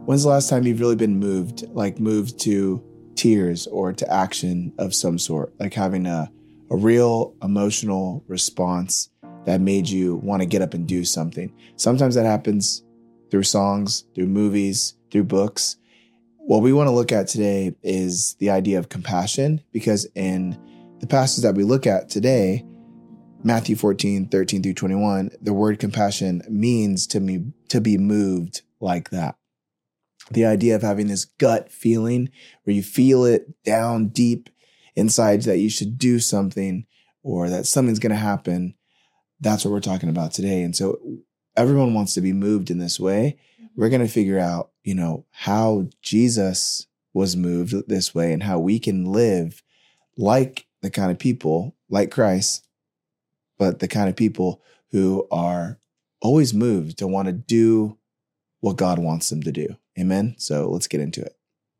When's the last time you've really been moved to tears or to action of some sort, like having a real emotional response that made you want to get up and do something? Sometimes that happens through songs, through movies, through books. What we want to look at today is the idea of compassion, because in the passage that we look at today, Matthew 14:13 through 21, the word compassion means to be moved like that. The idea of having this gut feeling where you feel it down deep inside that you should do something or that something's going to happen. That's what we're talking about today. And so everyone wants to be moved in this way. We're going to figure out, how Jesus was moved this way and how we can live like the kind of people, like Christ, but the kind of people who are always moved to want to do what God wants them to do. Amen. So let's get into it.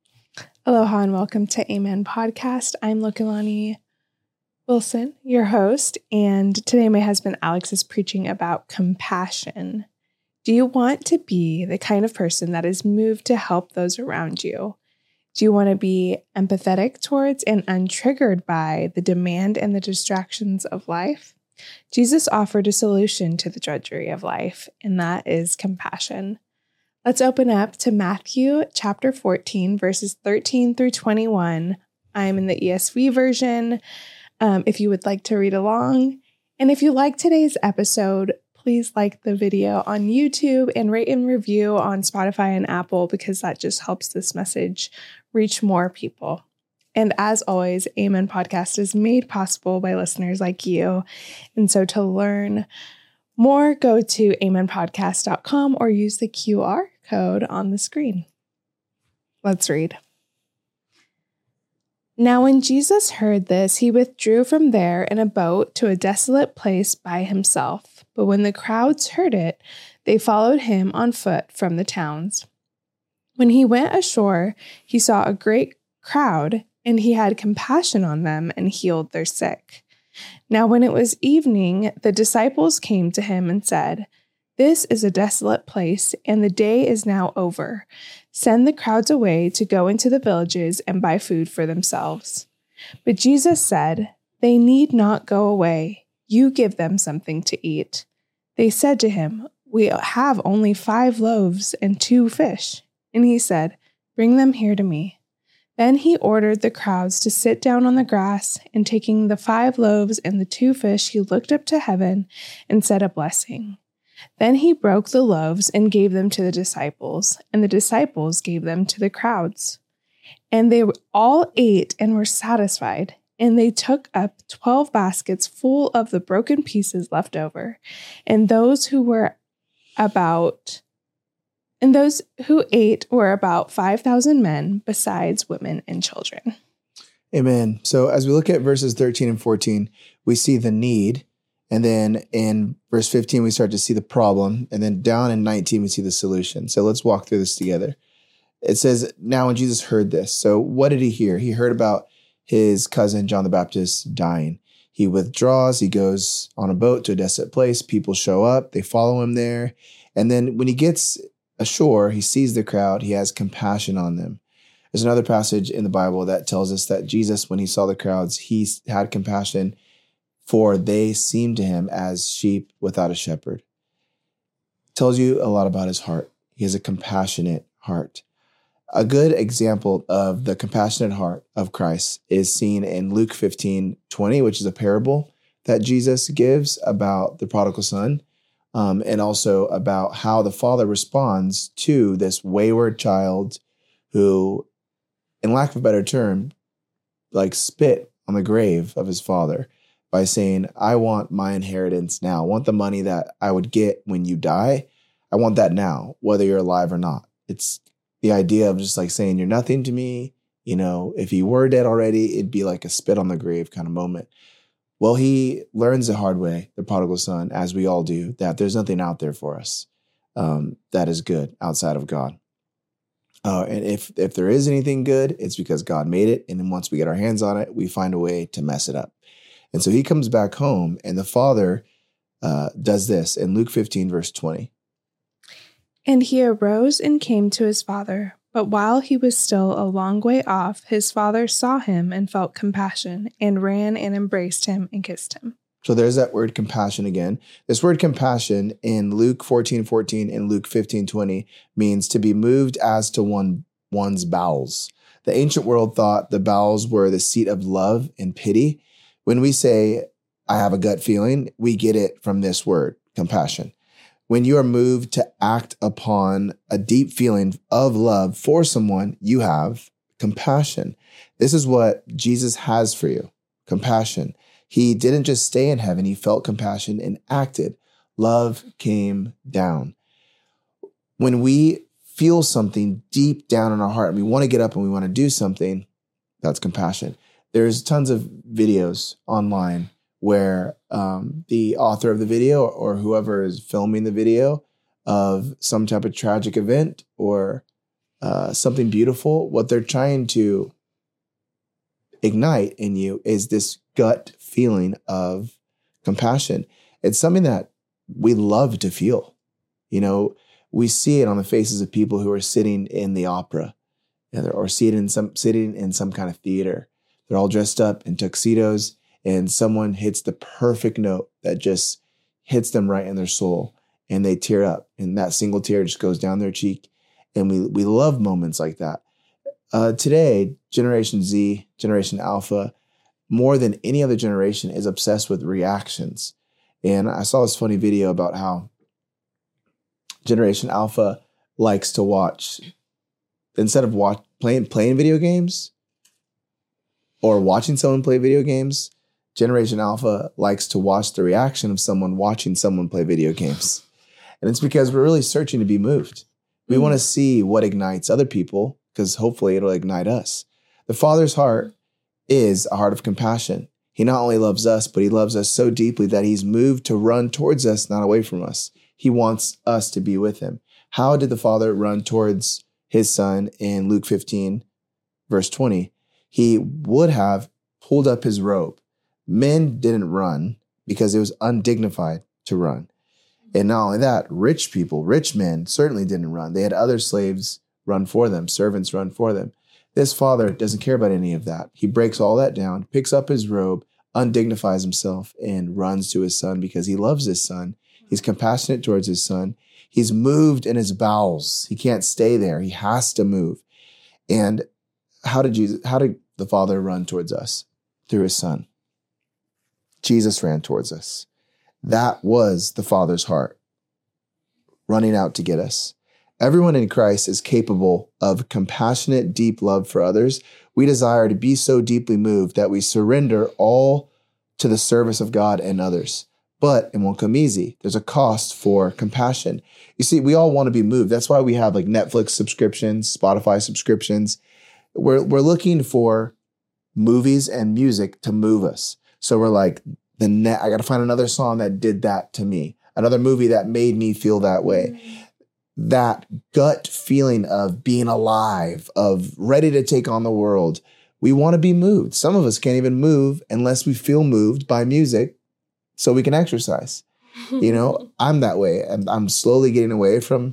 Aloha and welcome to Amen Podcast. I'm Lokalani Wilson, your host, and today my husband Alex is preaching about compassion. Do you want to be the kind of person that is moved to help those around you? Do you want to be empathetic towards and untriggered by the demand and the distractions of life? Jesus offered a solution to the drudgery of life, and that is compassion. Let's open up to Matthew chapter 14, verses 13 through 21. I'm in the ESV version, if you would like to read along. And if you like today's episode, please like the video on YouTube and rate and review on Spotify and Apple, because that just helps this message reach more people. And as always, Amen Podcast is made possible by listeners like you. And so to learn more, go to amenpodcast.com or use the QR code on the screen. Let's read. Now, when Jesus heard this, he withdrew from there in a boat to a desolate place by himself. But when the crowds heard it, they followed him on foot from the towns. When he went ashore, he saw a great crowd, and he had compassion on them and healed their sick. Now, when it was evening, the disciples came to him and said, "This is a desolate place, and the day is now over. Send the crowds away to go into the villages and buy food for themselves." But Jesus said, "They need not go away. You give them something to eat." They said to him, "We have only 5 loaves and 2 fish." And he said, "Bring them here to me." Then he ordered the crowds to sit down on the grass, and taking the 5 loaves and the 2 fish, he looked up to heaven and said a blessing. Then he broke the loaves and gave them to the disciples, and the disciples gave them to the crowds. And they all ate and were satisfied, and they took up 12 baskets full of the broken pieces left over. And those who ate were about 5,000 men, besides women and children. Amen. So as we look at verses 13 and 14, we see the need. And then in verse 15, we start to see the problem. And then down in 19, we see the solution. So let's walk through this together. It says, now when Jesus heard this. So what did he hear? He heard about his cousin, John the Baptist, dying. He withdraws. He goes on a boat to a desolate place. People show up. They follow him there. And then when he gets ashore, he sees the crowd. He has compassion on them. There's another passage in the Bible that tells us that Jesus, when he saw the crowds, he had compassion, for they seemed to him as sheep without a shepherd. Tells you a lot about his heart. He has a compassionate heart. A good example of the compassionate heart of Christ is seen in Luke 15:20, which is a parable that Jesus gives about the prodigal son, and also about how the father responds to this wayward child who, in lack of a better term, spit on the grave of his father by saying, "I want my inheritance now. I want the money that I would get when you die. I want that now, whether you're alive or not." It's the idea of just saying, "You're nothing to me." If he were dead already, it'd be like a spit on the grave kind of moment. Well, he learns the hard way, the prodigal son, as we all do, that there's nothing out there for us that is good outside of God. And if there is anything good, it's because God made it. And then once we get our hands on it, we find a way to mess it up. And so he comes back home, and the father does this in Luke 15, verse 20. And he arose and came to his father. But while he was still a long way off, his father saw him and felt compassion, and ran and embraced him and kissed him. So there's that word compassion again. This word compassion in Luke 14:14 and Luke 15:20 means to be moved as to one's bowels. The ancient world thought the bowels were the seat of love and pity. When we say, I have a gut feeling, we get it from this word, compassion. When you are moved to act upon a deep feeling of love for someone, you have compassion. This is what Jesus has for you, compassion. He didn't just stay in heaven, he felt compassion and acted. Love came down. When we feel something deep down in our heart and we want to get up and we want to do something, that's compassion. There's tons of videos online where the author of the video or whoever is filming the video of some type of tragic event or something beautiful, what they're trying to ignite in you is this gut feeling of compassion. It's something that we love to feel. You know, we see it on the faces of people who are sitting in the opera or sitting in some kind of theater. They're all dressed up in tuxedos, and someone hits the perfect note that just hits them right in their soul, and they tear up, and that single tear just goes down their cheek. And we love moments like that. Today, Generation Z, Generation Alpha, more than any other generation, is obsessed with reactions. And I saw this funny video about how Generation Alpha likes to watch, instead of playing video games or watching someone play video games, Generation Alpha likes to watch the reaction of someone watching someone play video games. And it's because we're really searching to be moved. We want to see what ignites other people, because hopefully it'll ignite us. The Father's heart is a heart of compassion. He not only loves us, but he loves us so deeply that he's moved to run towards us, not away from us. He wants us to be with him. How did the Father run towards his Son in Luke 15, verse 20? He would have pulled up his robe. Men didn't run because it was undignified to run. And not only that, rich people, rich men certainly didn't run. They had other slaves run for them, servants run for them. This father doesn't care about any of that. He breaks all that down, picks up his robe, undignifies himself, and runs to his son because he loves his son. He's compassionate towards his son. He's moved in his bowels. He can't stay there. He has to move. And how did the Father run towards us? Through his son. Jesus ran towards us. That was the Father's heart, running out to get us. Everyone in Christ is capable of compassionate, deep love for others. We desire to be so deeply moved that we surrender all to the service of God and others. But it won't come easy. There's a cost for compassion. You see, we all want to be moved. That's why we have like Netflix subscriptions, Spotify subscriptions. We're looking for movies and music to move us. So we're like, I got to find another song that did that to me, another movie that made me feel that way. That gut feeling of being alive, of ready to take on the world. We want to be moved. Some of us can't even move unless we feel moved by music so we can exercise. You know, I'm that way. I'm slowly getting away from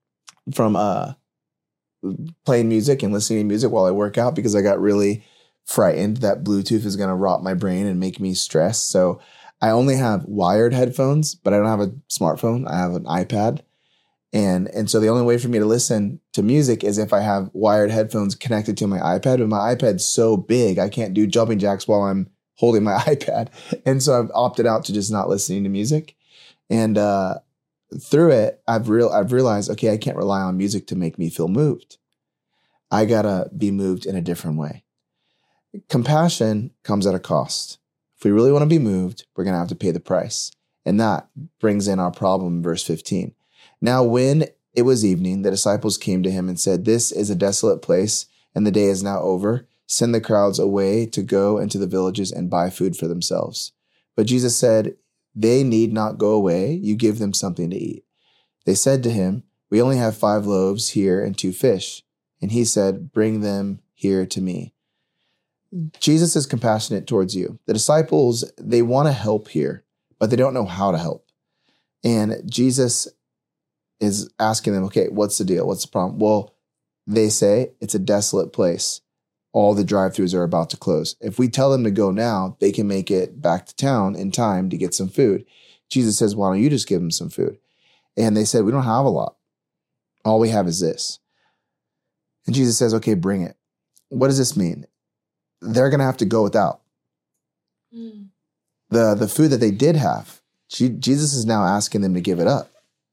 playing music and listening to music while I work out because I got really frightened that Bluetooth is going to rot my brain and make me stress. So I only have wired headphones, but I don't have a smartphone. I have an iPad. And so the only way for me to listen to music is if I have wired headphones connected to my iPad. But my iPad's so big, I can't do jumping jacks while I'm holding my iPad. And so I've opted out to just not listening to music. And through it, I've realized, okay, I can't rely on music to make me feel moved. I gotta be moved in a different way. Compassion comes at a cost. If we really want to be moved, we're gonna have to pay the price. And that brings in our problem in verse 15. Now, when it was evening, the disciples came to him and said, "This is a desolate place, and the day is now over. Send the crowds away to go into the villages and buy food for themselves." But Jesus said, "They need not go away. You give them something to eat." They said to him, "We only have 5 loaves here and 2 fish." And he said, "Bring them here to me." Jesus is compassionate towards you. The disciples, they want to help here, but they don't know how to help. And Jesus is asking them, okay, what's the deal? What's the problem? Well, they say it's a desolate place. All the drive-thrus are about to close. If we tell them to go now, they can make it back to town in time to get some food. Jesus says, why don't you just give them some food? And they said, we don't have a lot. All we have is this. And Jesus says, okay, bring it. What does this mean? They're going to have to go without. The food that they did have, Jesus is now asking them to give it up.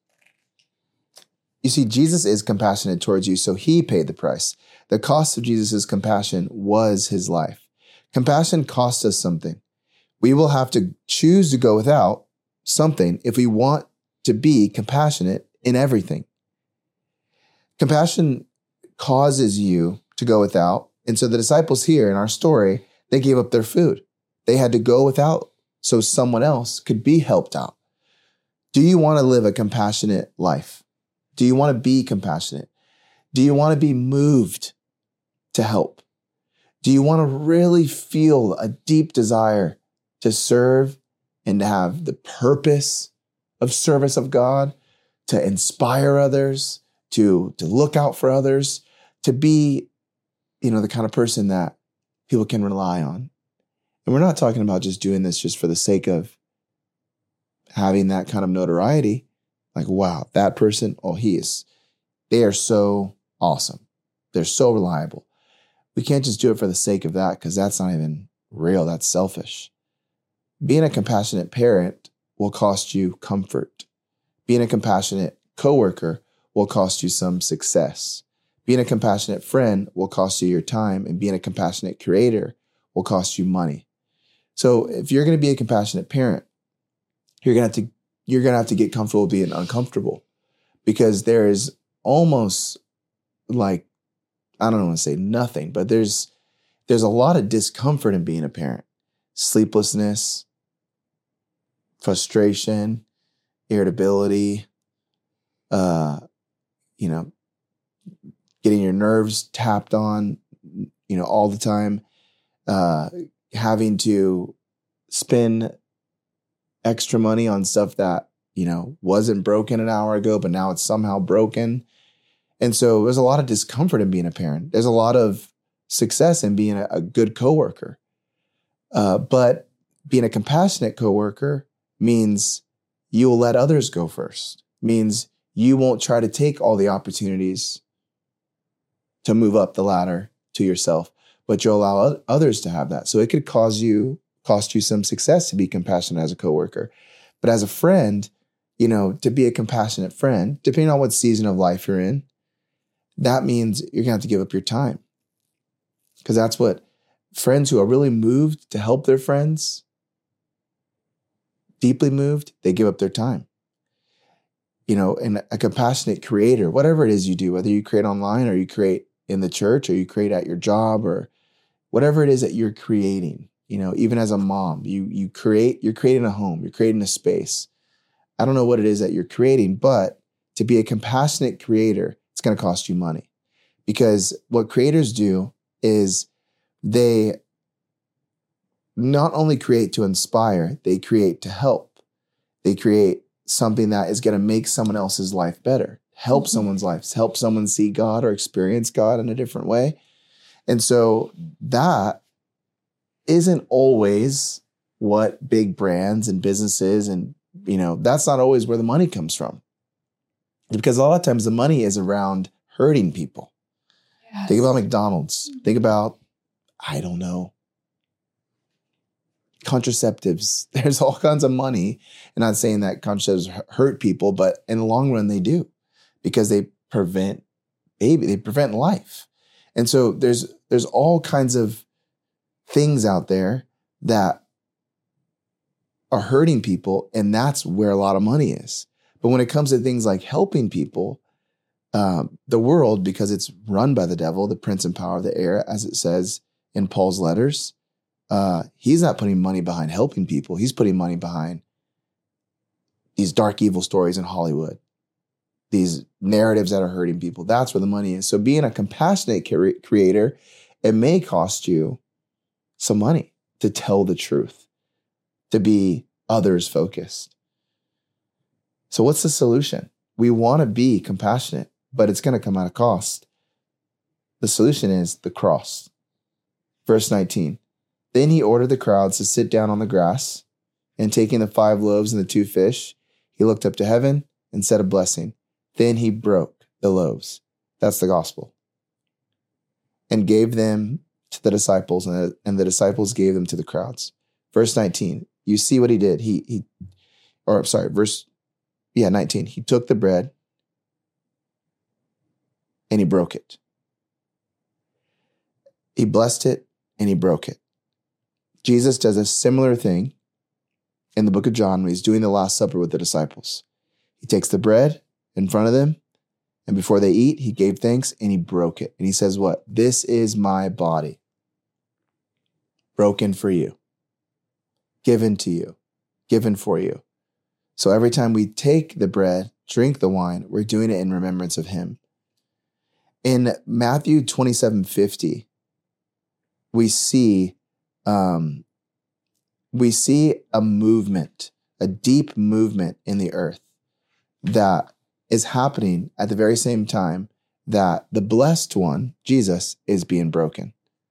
You see, Jesus is compassionate towards you, so he paid the price. The cost of Jesus' compassion was his life. Compassion costs us something. We will have to choose to go without something if we want to be compassionate in everything. Compassion causes you to go without. And so the disciples here in our story, they gave up their food. They had to go without so someone else could be helped out. Do you want to live a compassionate life? Do you want to be compassionate? Do you want to be moved to help? Do you want to really feel a deep desire to serve and to have the purpose of service of God, to inspire others, to look out for others, to be, the kind of person that people can rely on? And we're not talking about just doing this just for the sake of having that kind of notoriety. Like, wow, that person, they are so awesome. They're so reliable. We can't just do it for the sake of that, because that's not even real. That's selfish. Being a compassionate parent will cost you comfort. Being a compassionate coworker will cost you some success. Being a compassionate friend will cost you your time, and being a compassionate creator will cost you money. So if you're going to be a compassionate parent, you're going to have to get comfortable being uncomfortable, because there is almost like, I don't want to say nothing, but there's a lot of discomfort in being a parent. Sleeplessness, frustration, irritability, getting your nerves tapped on, all the time, having to spend extra money on stuff that, wasn't broken an hour ago, but now it's somehow broken. And so there's a lot of discomfort in being a parent. There's a lot of success in being a good coworker. But being a compassionate coworker means you will let others go first. Means you won't try to take all the opportunities to move up the ladder to yourself, but you'll allow others to have that. So it could cost you some success to be compassionate as a coworker. But as a friend, to be a compassionate friend, depending on what season of life you're in, that means you're going to have to give up your time. Because that's what friends who are really moved to help their friends, deeply moved, they give up their time. And a compassionate creator, whatever it is you do, whether you create online or you create in the church or you create at your job or whatever it is that you're creating, even as a mom, you're creating a home, you're creating a space. I don't know what it is that you're creating, but to be a compassionate creator, it's going to cost you money, because what creators do is they not only create to inspire, they create to help. They create something that is going to make someone else's life better, help someone's life, help someone see God or experience God in a different way. And so that isn't always what big brands and businesses and, that's not always where the money comes from. Because a lot of times the money is around hurting people. Yes. Think about McDonald's. Think about, I don't know, contraceptives. There's all kinds of money. And I'm not saying that contraceptives hurt people, but in the long run they do, because they prevent life. And so there's all kinds of things out there that are hurting people, and that's where a lot of money is. But when it comes to things like helping people, the world, because it's run by the devil, the prince and power of the air, as it says in Paul's letters, he's not putting money behind helping people. He's putting money behind these dark, evil stories in Hollywood, these narratives that are hurting people. That's where the money is. So being a compassionate creator, it may cost you some money to tell the truth, to be others focused. So what's the solution? we want to be compassionate, but it's going to come at a cost. The solution is the cross. Verse 19, then he ordered the crowds to sit down on the grass, and taking the 5 loaves and the 2 fish, he looked up to heaven and said a blessing. Then he broke the loaves. That's the gospel. And gave them to the disciples, and the disciples gave them to the crowds. Verse 19, you see what he did. 19. He took the bread and he broke it. He blessed it and he broke it. Jesus does a similar thing in the book of John when he's doing the Last Supper with the disciples. He takes the bread in front of them, and before they eat, he gave thanks and he broke it. And he says what? This is my body, broken for you, given to you, given for you. So every time we take the bread, drink the wine, we're doing it in remembrance of him. In Matthew 27:50, we see a movement, a deep movement in the earth that is happening at the very same time that the blessed one, Jesus, is being broken.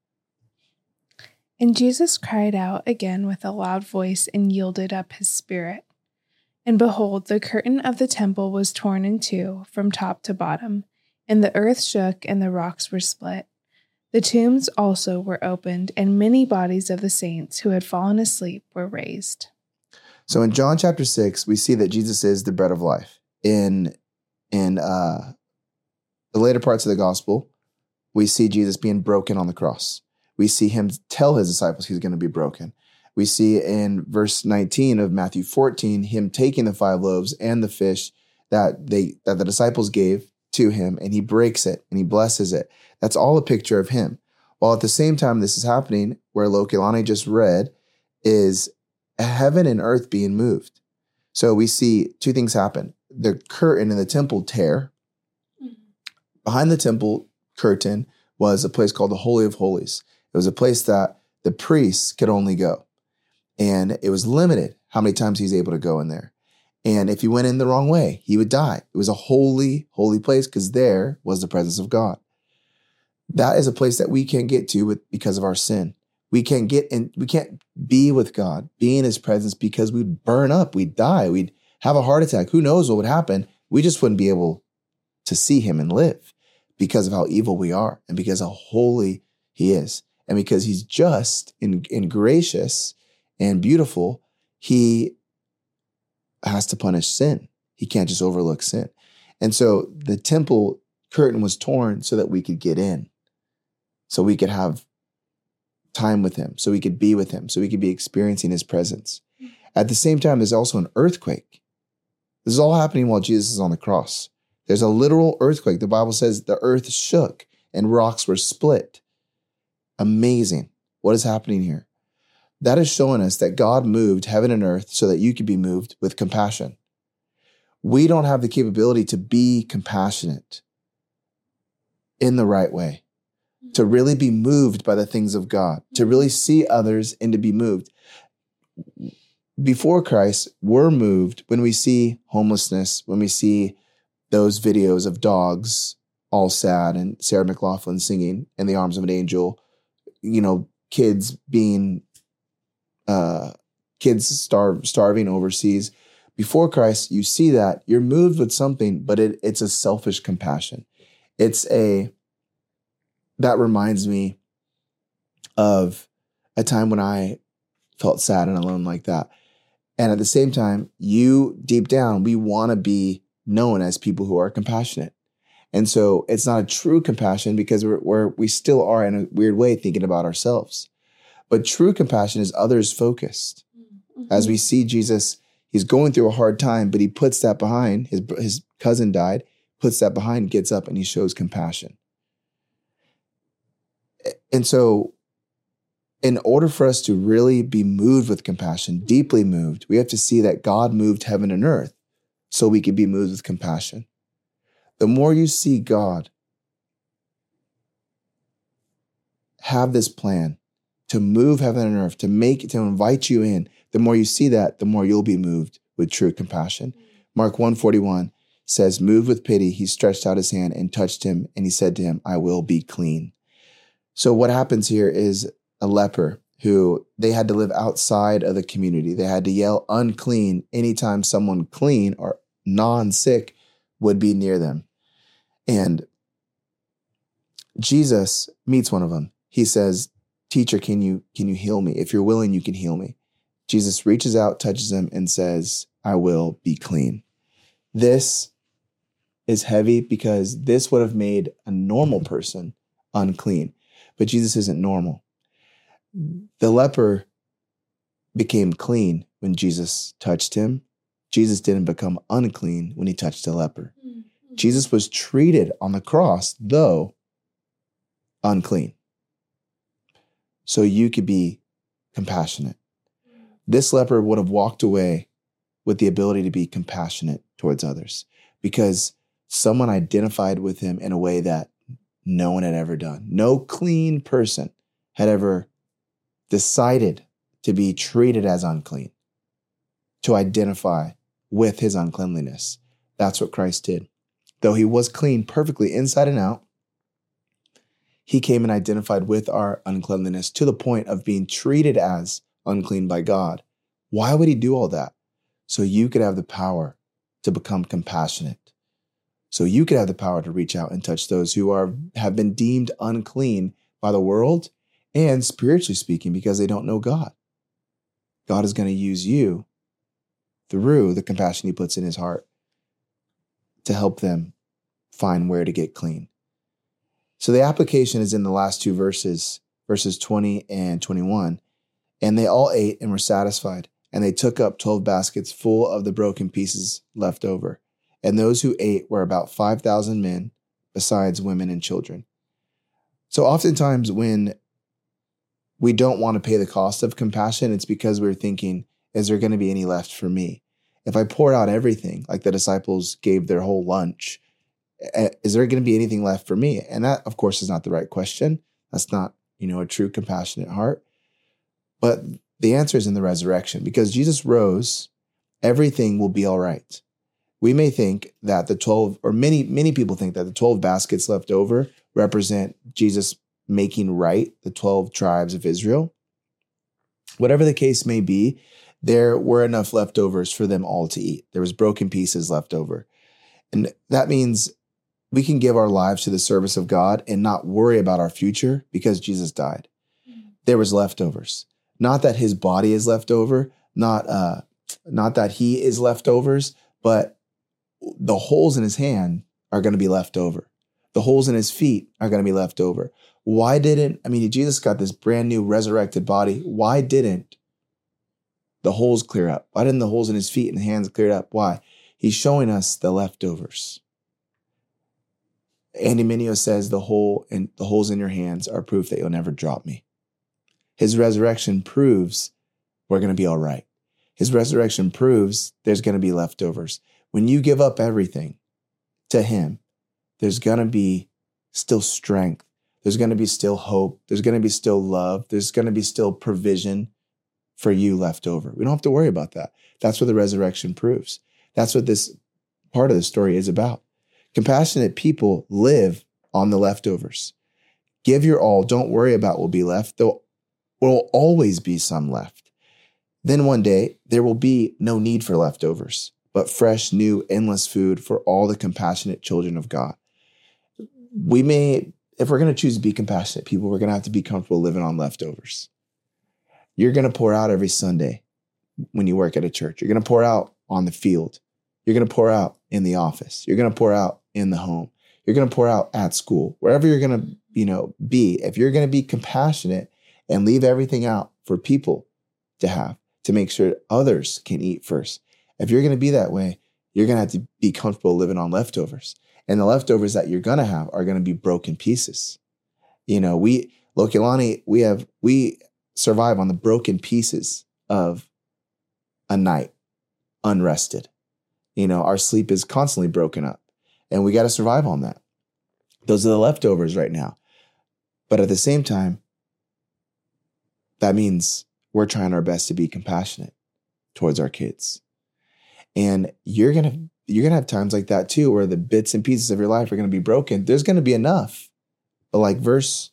And Jesus cried out again with a loud voice and yielded up his spirit. And behold, the curtain of the temple was torn in two from top to bottom, and the earth shook and the rocks were split. The tombs also were opened, and many bodies of the saints who had fallen asleep were raised. So in John chapter 6, we see that Jesus is the bread of life. In the later parts of the gospel, we see Jesus being broken on the cross. We see him tell his disciples he's going to be broken. We see in verse 19 of Matthew 14, him taking the 5 loaves and the fish that the disciples gave to him, and he breaks it and he blesses it. That's all a picture of him. While at the same time this is happening, where Lokilani just read, is heaven and earth being moved. So we see 2 things happen. The curtain in the temple tear. Behind the temple curtain was a place called the Holy of Holies. It was a place that the priests could only go. And it was limited how many times he's able to go in there. And if he went in the wrong way, he would die. It was a holy, holy place because there was the presence of God. That is a place that we can't get to because of our sin. We can't get in, we can't be with God, be in his presence, because we'd burn up, we'd die, we'd have a heart attack. Who knows what would happen? We just wouldn't be able to see him and live because of how evil we are and because how holy he is. And because he's just and gracious and beautiful, he has to punish sin. He can't just overlook sin. And so the temple curtain was torn so that we could get in, so we could have time with him, so we could be with him, so we could be experiencing his presence. At the same time, there's also an earthquake. This is all happening while Jesus is on the cross. There's a literal earthquake. The Bible says the earth shook and rocks were split. Amazing. What is happening here? That is showing us that God moved heaven and earth so that you could be moved with compassion. We don't have the capability to be compassionate in the right way, to really be moved by the things of God, to really see others and to be moved. Before Christ, we're moved when we see homelessness, when we see those videos of dogs all sad and Sarah McLachlan singing In the Arms of an Angel, kids being starving overseas. Before Christ, you see that, you're moved with something, but it's a selfish compassion. That reminds me of a time when I felt sad and alone like that. And at the same time, deep down, we want to be known as people who are compassionate. And so it's not a true compassion because we still are in a weird way thinking about ourselves. But true compassion is others focused. Mm-hmm. As we see Jesus, he's going through a hard time, but he puts that behind. His cousin died, puts that behind, gets up, and he shows compassion. And so in order for us to really be moved with compassion, deeply moved, we have to see that God moved heaven and earth so we could be moved with compassion. The more you see God have this plan to move heaven and earth, to invite you in, the more you see that, the more you'll be moved with true compassion. Mark 1:41 says, moved with pity, he stretched out his hand and touched him, and he said to him, I will be clean. So what happens here is a leper who they had to live outside of the community. They had to yell unclean anytime someone clean or non-sick would be near them. And Jesus meets one of them. He says, teacher, can you heal me? If you're willing, you can heal me. Jesus reaches out, touches him, and says, I will be clean. This is heavy because this would have made a normal person unclean, but Jesus isn't normal. The leper became clean when Jesus touched him. Jesus didn't become unclean when he touched the leper. Mm-hmm. Jesus was treated on the cross, though unclean, so you could be compassionate. This leper would have walked away with the ability to be compassionate towards others because someone identified with him in a way that no one had ever done. No clean person had ever decided to be treated as unclean, to identify with his uncleanliness. That's what Christ did. Though he was clean perfectly inside and out, he came and identified with our uncleanliness to the point of being treated as unclean by God. Why would he do all that? So you could have the power to become compassionate. So you could have the power to reach out and touch those who have been deemed unclean by the world and spiritually speaking because they don't know God. God is going to use you through the compassion he puts in his heart to help them find where to get clean. So the application is in the last two verses 20 and 21. And they all ate and were satisfied, and they took up 12 baskets full of the broken pieces left over. And those who ate were about 5,000 men, besides women and children. So oftentimes when we don't want to pay the cost of compassion, it's because we're thinking, is there going to be any left for me? If I pour out everything, like the disciples gave their whole lunch, is there going to be anything left for me? And that, of course, is not the right question. That's not, a true compassionate heart. But the answer is in the resurrection. Because Jesus rose, everything will be all right. We may think that the 12, or many people think that the 12 baskets left over represent Jesus making right the 12 tribes of Israel. Whatever the case may be, there were enough leftovers for them all to eat. There was broken pieces left over. And that means we can give our lives to the service of God and not worry about our future because Jesus died. There was leftovers. Not that his body is left over, not that he is leftovers, but the holes in his hand are going to be left over. The holes in his feet are going to be left over. Jesus got this brand new resurrected body. Why didn't the holes clear up? Why didn't the holes in his feet and hands clear up? Why? He's showing us the leftovers. Andy Mineo says the holes in your hands are proof that you'll never drop me. His resurrection proves we're going to be all right. His resurrection proves there's going to be leftovers. When you give up everything to him, there's going to be still strength. There's going to be still hope. There's going to be still love. There's going to be still provision for you left over. We don't have to worry about that. That's what the resurrection proves. That's what this part of the story is about. Compassionate people live on the leftovers. Give your all. Don't worry about what will be left. There will always be some left. Then one day, there will be no need for leftovers, but fresh, new, endless food for all the compassionate children of God. If we're going to choose to be compassionate people, we're going to have to be comfortable living on leftovers. You're going to pour out every Sunday when you work at a church. You're going to pour out on the field. You're going to pour out in the office. You're going to pour out in the home. You're going to pour out at school. Wherever you're going to, be, if you're going to be compassionate and leave everything out for people to have, to make sure others can eat first. If you're going to be that way, you're going to have to be comfortable living on leftovers. And the leftovers that you're going to have are going to be broken pieces. Lokelani, we survive on the broken pieces of a night, unrested. Our sleep is constantly broken up and we got to survive on that. Those are the leftovers right now. But at the same time, that means we're trying our best to be compassionate towards our kids. And you're going to you're going to have times like that too, where the bits and pieces of your life are going to be broken. There's going to be enough. But like verse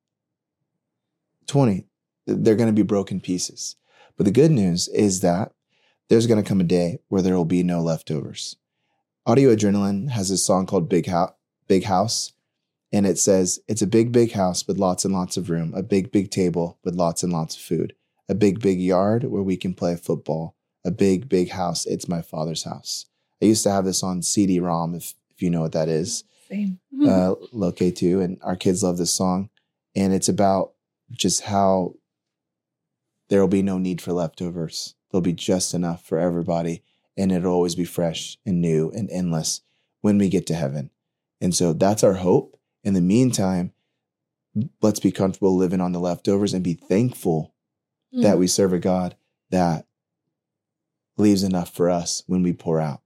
20, they're going to be broken pieces. But the good news is that there's going to come a day where there will be no leftovers. Audio Adrenaline has this song called Big House. And it says, it's a big, big house with lots and lots of room, a big, big table with lots and lots of food, a big, big yard where we can play football, a big, big house. It's my Father's house. I used to have this on CD-ROM, if you know what that is. Same. Low K2, and our kids love this song. And it's about just how there will be no need for leftovers. There'll be just enough for everybody, and it'll always be fresh and new and endless when we get to heaven. And so that's our hope. In the meantime, let's be comfortable living on the leftovers and be thankful that we serve a God that leaves enough for us when we pour out,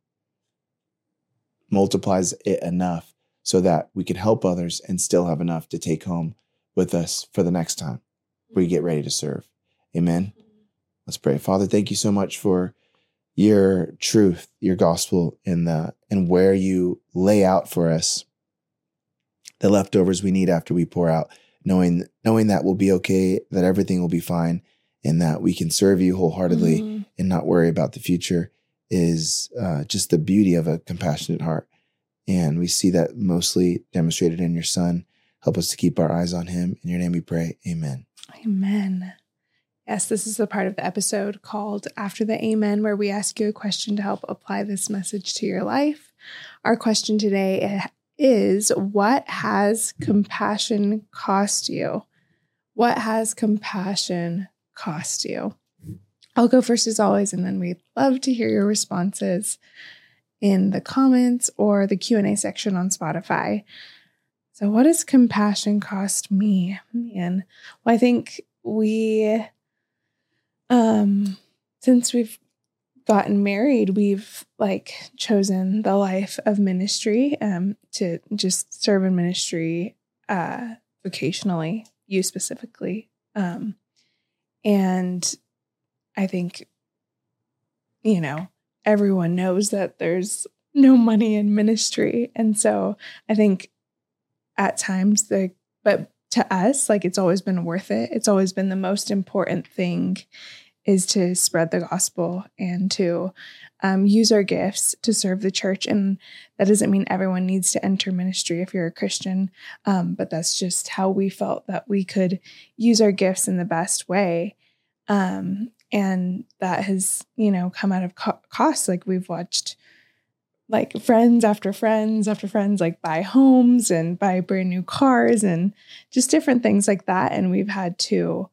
multiplies it enough so that we can help others and still have enough to take home with us for the next time we get ready to serve. Amen. Let's pray. Father, thank you so much for your truth, your gospel, and where you lay out for us the leftovers we need after we pour out, knowing that we'll be okay, that everything will be fine, and that we can serve you wholeheartedly and not worry about the future is just the beauty of a compassionate heart. And we see that mostly demonstrated in your Son. Help us to keep our eyes on him. In your name we pray. Amen. Amen. Yes, this is the part of the episode called After the Amen, where we ask you a question to help apply this message to your life. Our question today is, what has compassion cost you? What has compassion cost you? I'll go first as always, and then we'd love to hear your responses in the comments or the Q&A section on Spotify. So what has compassion cost me? Man, well, I think since we've gotten married, we've chosen the life of ministry to just serve in ministry vocationally, you specifically. And I think, everyone knows that there's no money in ministry. And so I think at times, but to us, it's always been worth it. It's always been the most important thing is to spread the gospel and to use our gifts to serve the church. And that doesn't mean everyone needs to enter ministry if you're a Christian, but that's just how we felt that we could use our gifts in the best way. And that has, come out of costs. We've watched friends after friends after friends, buy homes and buy brand new cars and just different things like that. And we've had to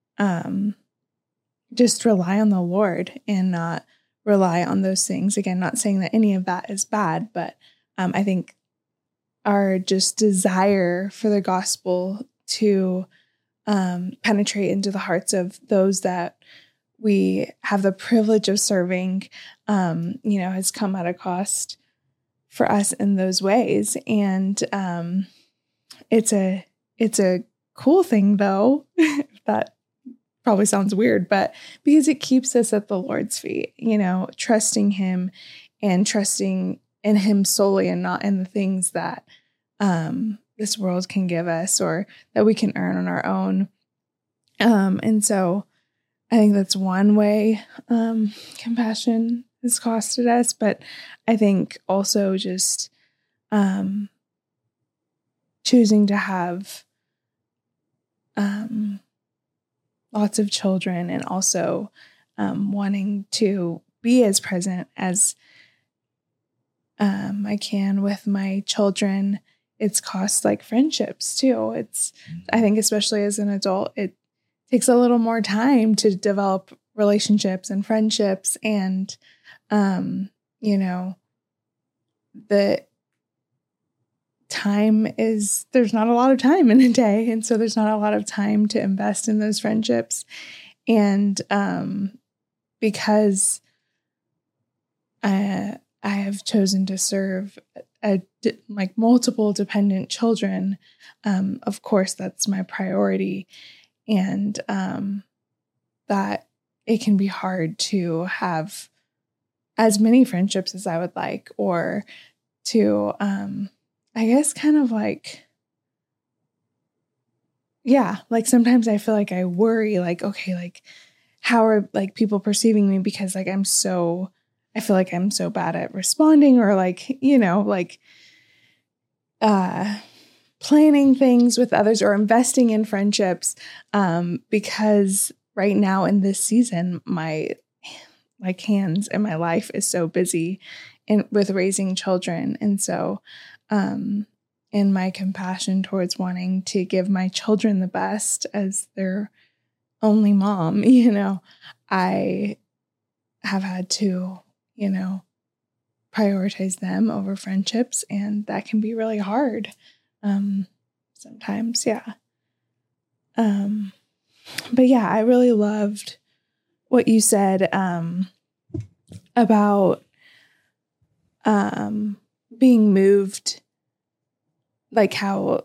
just rely on the Lord and not rely on those things. Again, not saying that any of that is bad, but I think our just desire for the gospel to penetrate into the hearts of those that we have the privilege of serving, has come at a cost for us in those ways. And it's a cool thing, though, that probably sounds weird, but because it keeps us at the Lord's feet, trusting him and trusting in him solely and not in the things that this world can give us or that we can earn on our own. And so I think that's one way compassion has costed us, but I think also just choosing to have lots of children and also wanting to be as present as I can with my children. It's cost friendships too. I think especially as an adult, it takes a little more time to develop relationships and friendships. And, the time there's not a lot of time in a day. And so there's not a lot of time to invest in those friendships. And because I have chosen to serve multiple dependent children, of course, that's my priority. And that it can be hard to have as many friendships as I would like, or to, I guess kind of like, yeah, like sometimes I feel like I worry, like, okay, like how are like people perceiving me because like I feel like I'm so bad at responding, or like, like planning things with others or investing in friendships, because right now in this season, my like hands and my life is so busy with raising children. And so, in my compassion towards wanting to give my children the best as their only mom, I have had to, prioritize them over friendships. And that can be really hard. Sometimes. Yeah. But yeah, I really loved what you said, about, being moved, like how,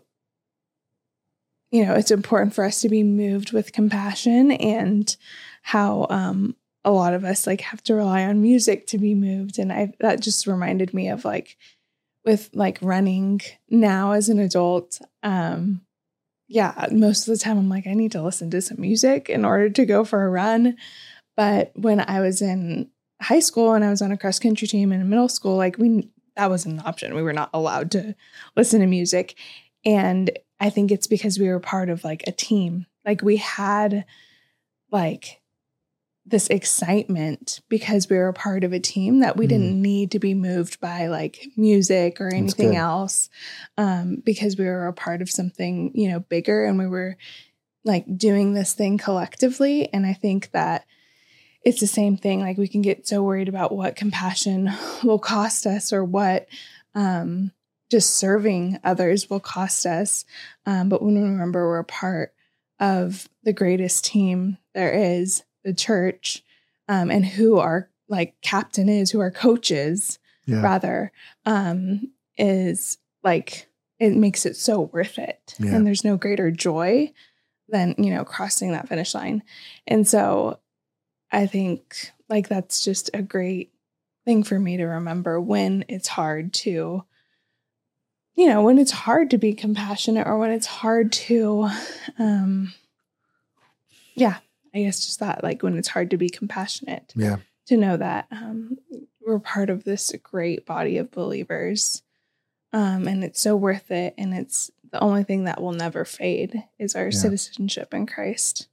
it's important for us to be moved with compassion, and how, a lot of us like have to rely on music to be moved. And that just reminded me of like, with like running now as an adult, yeah, most of the time I'm like, I need to listen to some music in order to go for a run. But when I was in high school and I was on a cross country team in middle school, like that wasn't an option. We were not allowed to listen to music. And I think it's because we were part of like a team. Like we had like this excitement because we were a part of a team that we didn't need to be moved by like music or anything else, because we were a part of something, bigger, and we were like doing this thing collectively. And I think that it's the same thing. Like we can get so worried about what compassion will cost us, or what just serving others will cost us. But when we remember we're a part of the greatest team there is, the church, and who our like captain is, who our coach is, rather, is like, it makes it so worth it. Yeah. And there's no greater joy than, crossing that finish line. And so I think like that's just a great thing for me to remember when it's hard to, when it's hard to be compassionate, or when it's hard to, I guess just that, like when it's hard to be compassionate, to know that we're part of this great body of believers, and it's so worth it. And it's the only thing that will never fade is our citizenship in Christ.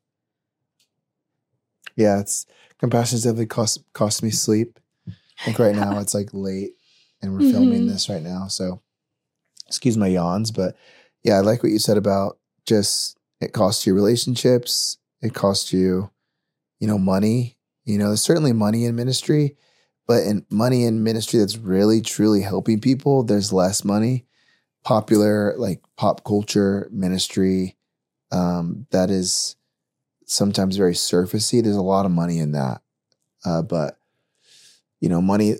Yeah, compassion's definitely cost me sleep. I think right now it's like late and we're filming this right now. So excuse my yawns, but yeah, I like what you said about just it costs you relationships. It costs you, money. There's certainly money in ministry, but in money in ministry that's really, truly helping people, there's less money. Popular, like pop culture ministry, that is sometimes very surfacey. There's a lot of money in that. But, money,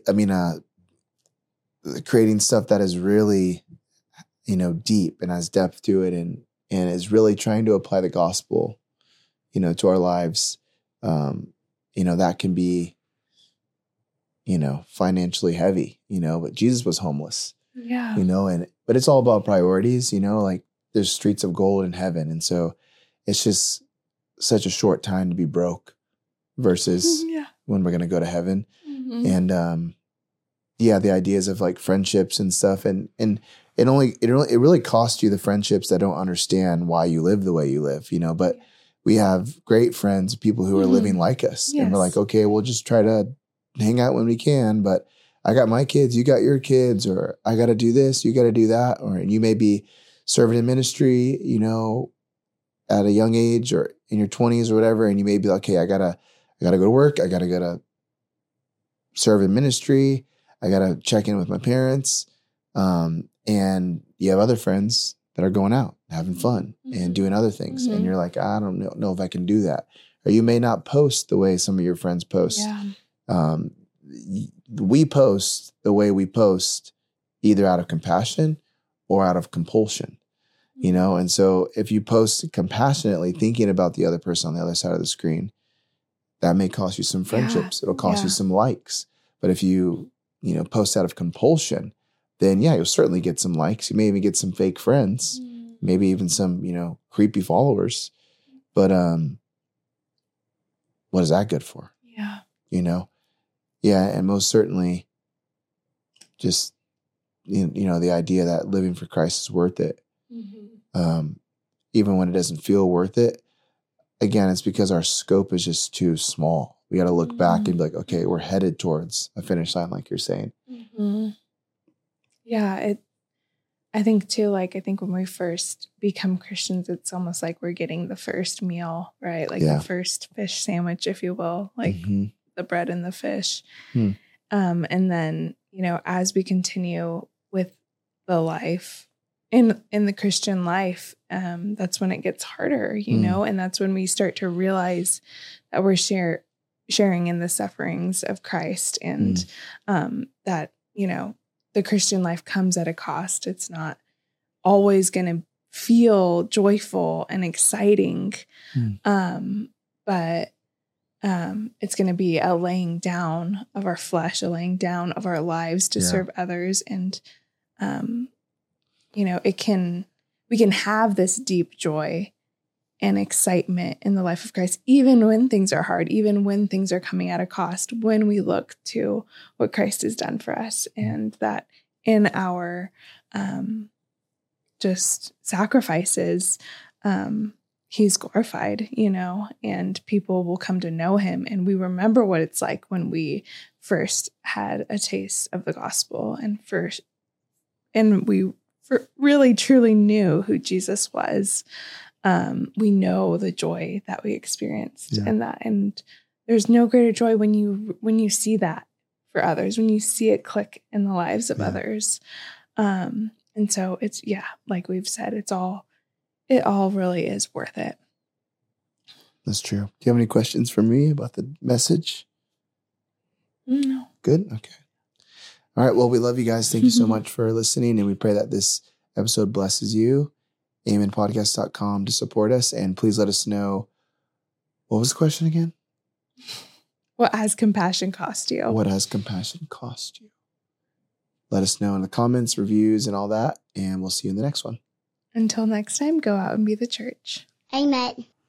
creating stuff that is really, deep and has depth to it, and is really trying to apply the gospel, to our lives, that can be, financially heavy, but Jesus was homeless, but it's all about priorities, like there's streets of gold in heaven. And so it's just such a short time to be broke versus when we're going to go to heaven. And, the ideas of like friendships and stuff. And it really costs you the friendships that don't understand why you live the way you live, but we have great friends, people who are living like us. Yes. And we're like, okay, we'll just try to hang out when we can, but I got my kids, you got your kids, or I got to do this, you got to do that. Or you may be serving in ministry, at a young age or in your 20s or whatever. And you may be like, okay, I gotta go to work. I gotta go to serve in ministry. I got to check in with my parents. And you have other friends that are going out, having fun and doing other things. And you're like, I don't know if I can do that. Or you may not post the way some of your friends post. Yeah. We post the way we post either out of compassion or out of compulsion, And so if you post compassionately, thinking about the other person on the other side of the screen, that may cost you some friendships. It'll cost you some likes. But if you, post out of compulsion, then yeah, you'll certainly get some likes. You may even get some fake friends, maybe even some, creepy followers. But what is that good for? Yeah. Yeah. And most certainly just, the idea that living for Christ is worth it. Even when it doesn't feel worth it. Again, it's because our scope is just too small. We got to look back and be like, okay, we're headed towards a finish line, like you're saying. Yeah. I think too, I think when we first become Christians, it's almost like we're getting the first meal, right? The first fish sandwich, if you will, the bread and the fish. And then, as we continue with the life in the Christian life, that's when it gets harder, and that's when we start to realize that we're sharing in the sufferings of Christ, and that, the Christian life comes at a cost. It's not always going to feel joyful and exciting, but it's going to be a laying down of our flesh, a laying down of our lives to serve others. And, we can have this deep joy and excitement in the life of Christ, even when things are hard, even when things are coming at a cost, when we look to what Christ has done for us, and that in our just sacrifices, he's glorified, and people will come to know him. And we remember what it's like when we first had a taste of the gospel and we really truly knew who Jesus was. We know the joy that we experienced in that. And there's no greater joy when you see that for others, when you see it click in the lives of others. And so it's, like we've said, it all really is worth it. That's true. Do you have any questions for me about the message? No. Good. Okay. All right. Well, we love you guys. Thank you so much for listening. And we pray that this episode blesses you. amenpodcast.com to support us. And please let us know. What was the question again? What has compassion cost you? What has compassion cost you? Let us know in the comments, reviews, and all that. And we'll see you in the next one. Until next time, go out and be the church. Amen.